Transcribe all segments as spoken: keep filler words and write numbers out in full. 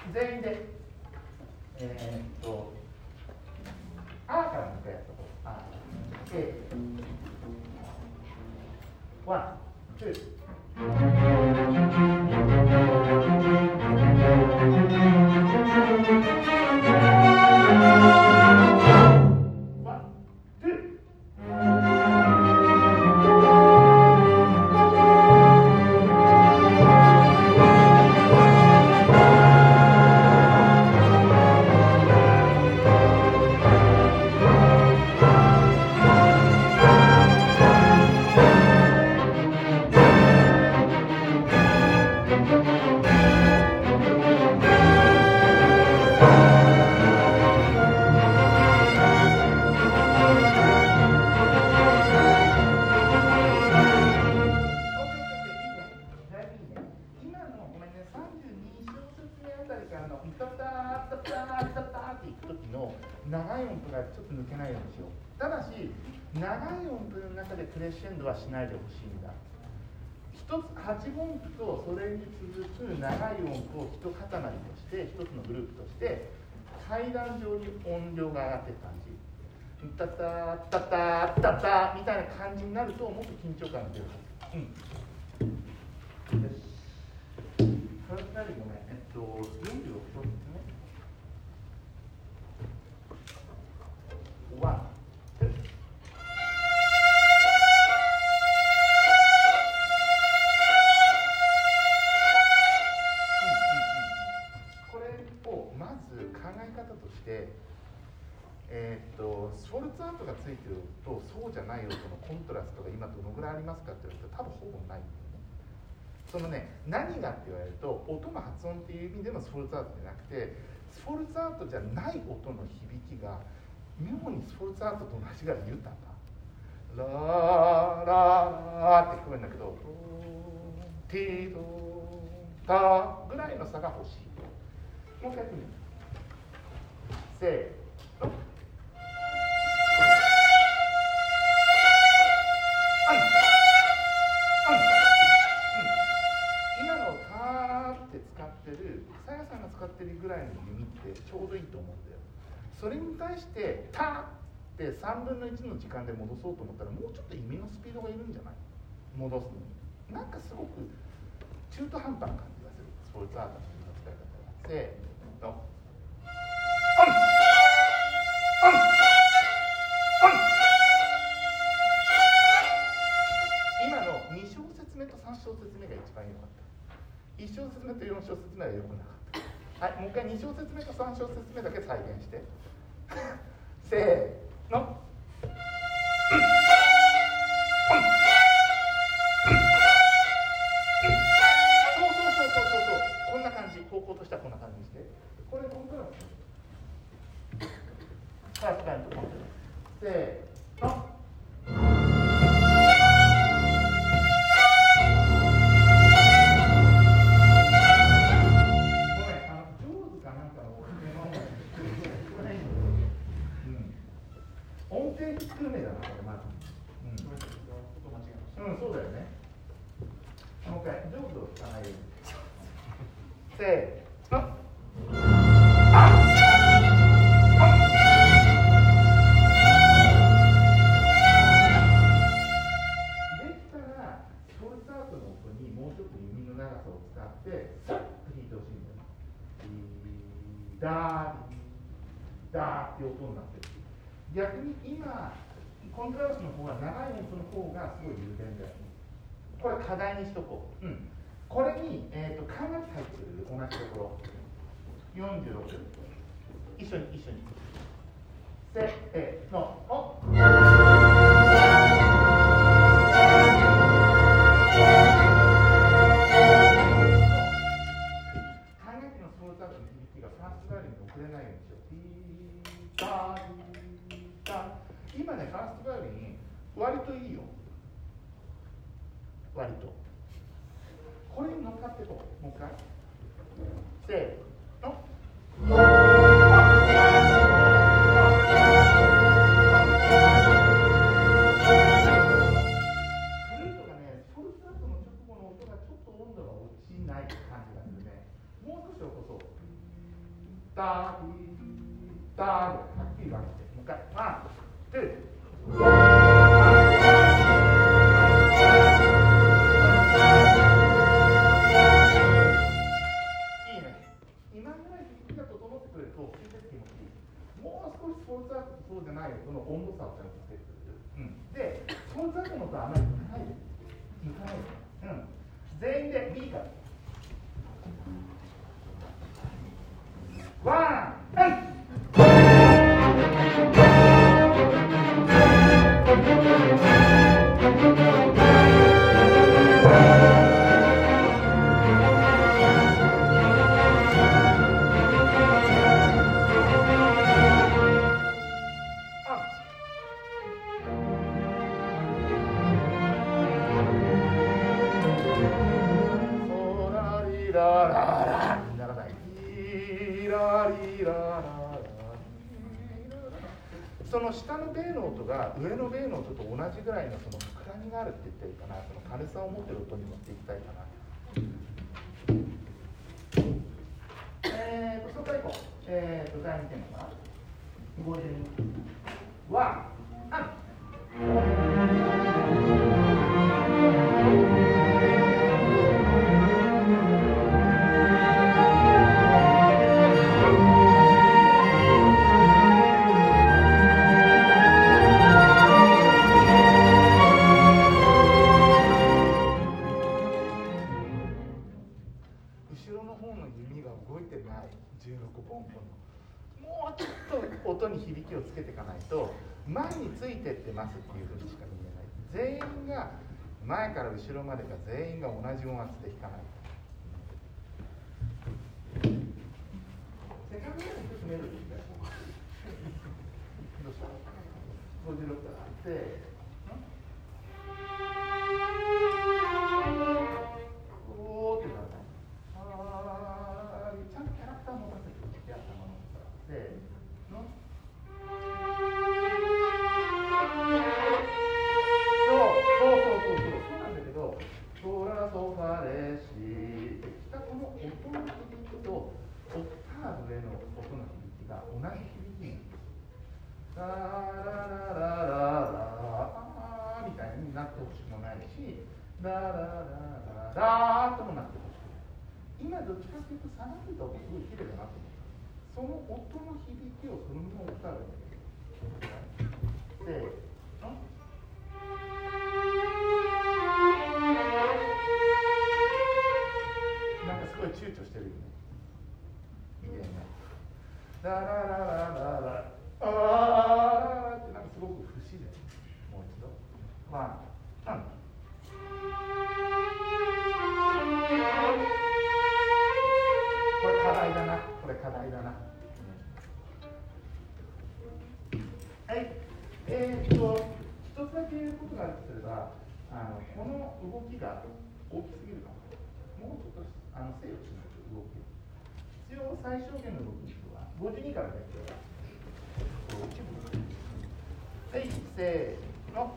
全員でえー、っとあーからもう一回やっとこう。あー A ワン、ツー長い音符がちょっと抜けないようにしよう。ただし長い音符の中でクレッシェンドはしないでほしいんだ。一つはち音符とそれに続く長い音符を一塊として一つのグループとして階段状に音量が上がっていく感じ。タタタタタタみたいな感じになるともっと緊張感が出るはず。うん。よし。それなりごめん。えっとよんじゅうろく小節ね。ワン、ツー。これをまず考え方として、えー、っとショルツアートがついてるとそうじゃない音のコントラストが今どのぐらいありますかって言われると多分ほぼないんだよね。そのね、何がって言われると音の発音っていう意味でのショルツアートじゃなくて、ショルツアートじゃない音の響きが妙にスポルツアートと同じぐらい豊か。ラーラーって聞こえるんだけど、ティードタぐらいの差が欲しい。もう一回やってみる。せーの。今のターって使ってる、さやさんが使ってるぐらいの弓ってちょうどいいと思うんだよ。それに対してターってさんぶんのいちの時間で戻そうと思ったらもうちょっと弓のスピードがいるんじゃない？戻すのになんかすごく中途半端な感じがする。スポーツアートの弓の使い方は。せーの。今のに小節目とさん小節目が一番良かった。いち小節目とよん小節目は良くなかった。はい、もう一回に小節目とさん小節目だけ再現してせーの。そうそうそうそうそうそう、こんな感じ。方向としてはこんな感じにして、これここからさあ、使えると思ってせーの。逆に今コントラバスの方は長い音の方がすごい優先だよね。これ課題にしとこう。うん、これに、えー、と管楽器入ってる同じところよんじゅうろく一緒に一緒にせーの。お管楽器のソロタートの響きがファーストバイオリンに遅れないようにしよう。ピーター今ね、ファーストバイオリン割といいよ。割とこれに乗っかっていこう。もう一回せーの。フルートがね、ソルツアートの直後の音がちょっと温度が落ちない感じがするね。もう少し起こそう。 タリタはっきり分けて、もう一回ワンツーいいね。今ぐらい響きが整ってくれると親切気持ちいい。もう少しソウルツアークとそうじゃない音の温度差をちゃんとつけてくれる、うん、でソウルツアークの音はあまり抜かないで抜かないで、うん、全員で B からワン、はい。その下の米の音が上の米の音と同じぐらいのその膨らみがあるって言ってるかな、その軽さを持ってる音に持っていきたいかな。えーと、そこからいこう。えーと、だいにてんかな。ごじゅうに。ワン、アン。音に響きをつけていかないと前についてってますっていうふうにしか見えない。全員が前から後ろまでが全員が同じ音圧で弾かない。セカンドに一つメロディーがどうしたごじゅうろくからせーおーってなるね。あーちゃんとキャラクター持たせてやったものせーのそうそうそうそうそうそうなんだけど、ソラソファレシってきたこの音の響きとオクターブへの音の響きが同じ響きにララララララーみたいになってほしくもないし、ラララララーともなってほしくない。今どっちかというと下がってた音すごい綺麗だなと思った。その音の響きをそのままオクターブにせーのなんかすごい躊躇してるよね。いいね。ララララララあーってなんかすごく不自然。もう一度。ワン、ワン。これ課題だな。これ課題だな。はい。えー、っと一つだけ言うことがあるとすれば、あのこの動きが大きすぎるかも。もうちょっとあの制御しないと動き必要最小限の動きはごじゅうにからね。はい、せーの。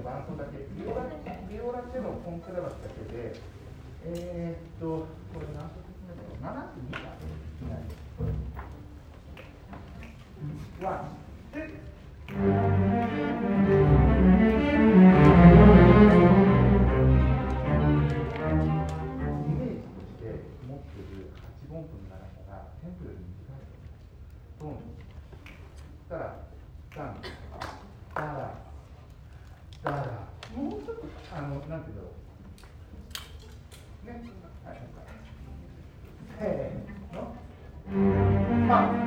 伴奏だけ、ビオラ、ビオラチェロ、コントラバスだけで、えー、っと、これ何曲目だろう、ななじゅうにか。ワン、ツー。イメージとして持っているはち音符の長さがテンポより短いと思う。ドン、タラ、タン、タラ、タラ。もうちょっと、あの、なんていうんだろう。ね、はい、せーの。パン。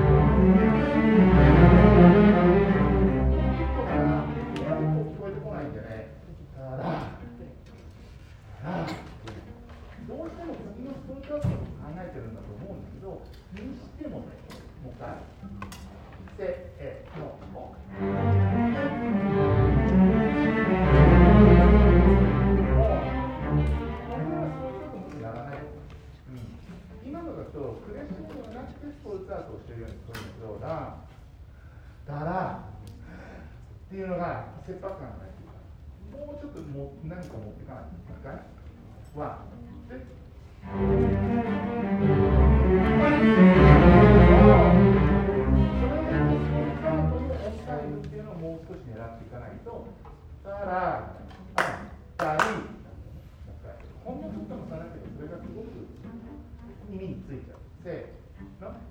聞こえてこないんでね。タラ、タラ。どうしても次のストーリーカードを考えてるんだと思うんだけど、にしてもね、もう一回。せーの。今のだとクレッシェンドがなくてスポーツアートをしてるように聞こえるんですけど、ラン、ダラっていうのが切迫感がないというか、もうちょっともう何か持っていかないといけない。ワン、ツー。それでスポーツアートのオンタイムっていうのをもう少し狙っていかないと、ダラ、ダリ、ほんのちょっとの差だけど、それがすごく耳についちゃう。せーの。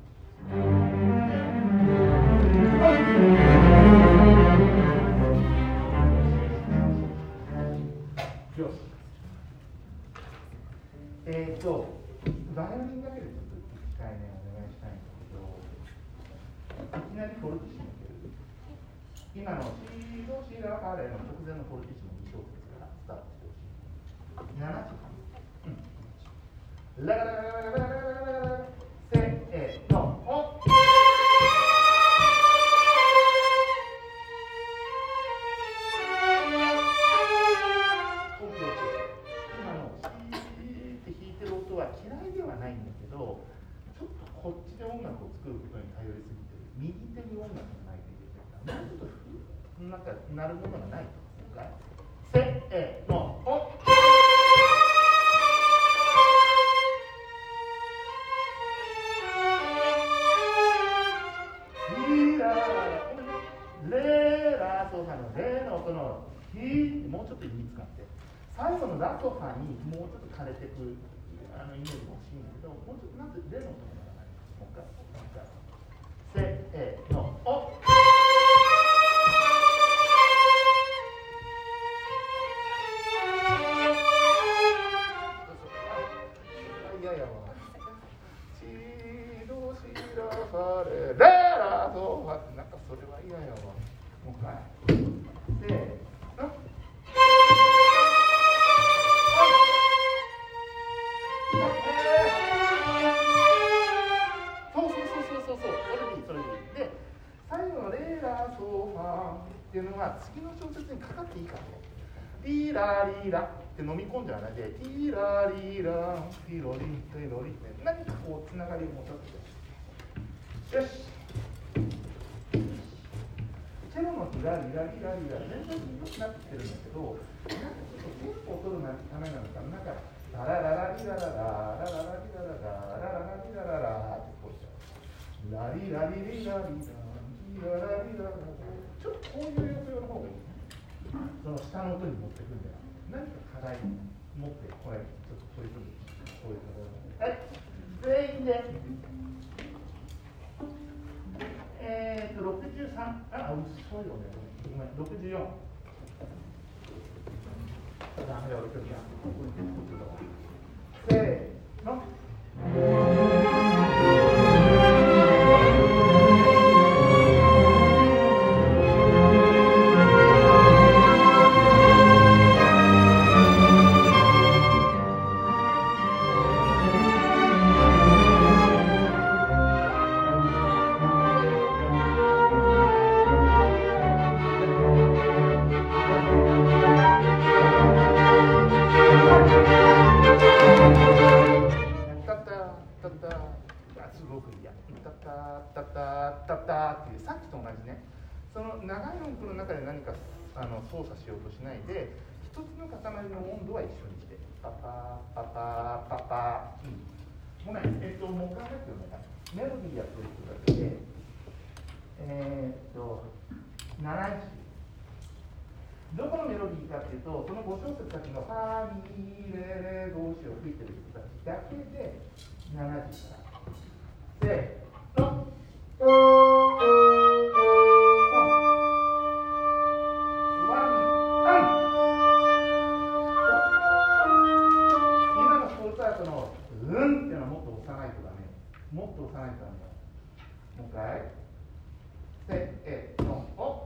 よし。えっと、バイオリンだけでちょっと一回ね、お願いしたいんだけど、いきなりフォルティシモける。今のシードシーラファレの直前のフォルティシモに小節からスタートしてほしい。ななじ。うん。ラガラガラガラガラガラガラガラせーの。おっ。ないんだけど、ちょっとこっちで音楽を作ることに頼りすぎてる。右手に音楽がないといけない。もうちょっとなんか鳴るものがないとか。せーの。おっ。ヒラレラソファのレの音のヒもうちょっと指使って、最後のラソファにもうちょっと枯れてくあのイメージも欲しいんだけど、もうちょっとなんでレの音がならない。もう一回、もう一回。せーの。おっ。いやいやわ。シドシラファレレラソファってなんかそれは嫌やわ。もう一回。せーの。っていうのが次の小節にかかっていいかと。リラリラって飲み込んじゃわないで、リラリラリロリリロリって何かこうつながりを持たせて。よし。チェロのリラリラリラリラ全然良くなってきてるんだけど、なんかちょっとテンポを取るためなのか、なんかララララリララララララリララララララリラララってこうしちゃう。ラリラリリラリラリララリララちょっとこういう抑揚の方がいいね。その下の音に持っていくんだよ。何か課題持ってこれちょっと取り組んでこういう課題を。はい。全員で。えーとろくじゅうさん。あ、遅いよね。ごめん。ろくじゅうよん。ダメだよろくじゅうよん。せーの。さっきと同じね、その長い音符の中で何かあの操作しようとしないで、一つの塊の温度は一緒にして、パパーパパーパパー、うん、もうね、えっと、もう考えてよね、メロディーやってる人だけで、えー、っと、ななじ。どこのメロディーかっていうと、そのご小節先のファミレレ動詞を吹いてる人たちだけでななじから。せーの。今のスポーツアートのうんっていうのはもっと押さないとダメ。もっと押さないとダメ。もう一回。せーの。お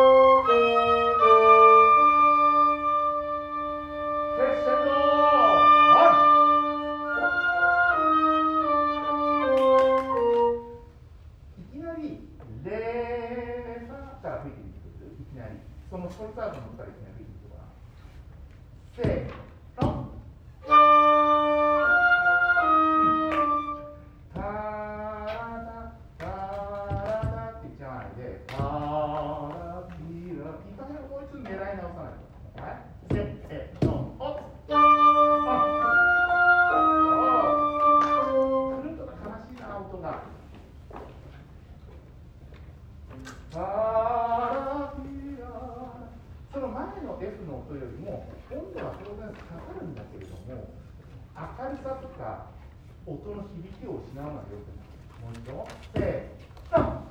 そのソルトアートの二人に吹いてみてごらん。せーの。タラタタラタって言っちゃわないで、タラピラピタラ、こいつ狙い直さないと。はい。せーの。おっ。くるっと悲しいな音が。その前の F の音よりも温度は当然下がるんだけれども、明るさとか音の響きを失うのはよくない。もう一度、せーの。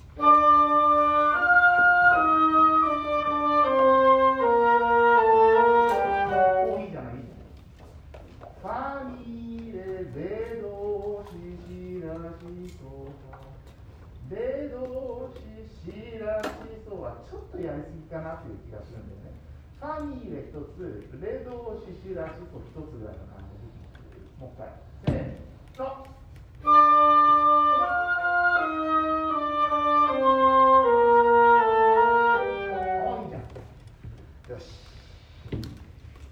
お、いいじゃない、いいじゃない。ファミレレドシシラシソレドシシラシソはちょっとやりすぎかなという気がするんでね。ファミレ一つ、レドシシラシソ一つぐらいの感じで。もう一回。せーの。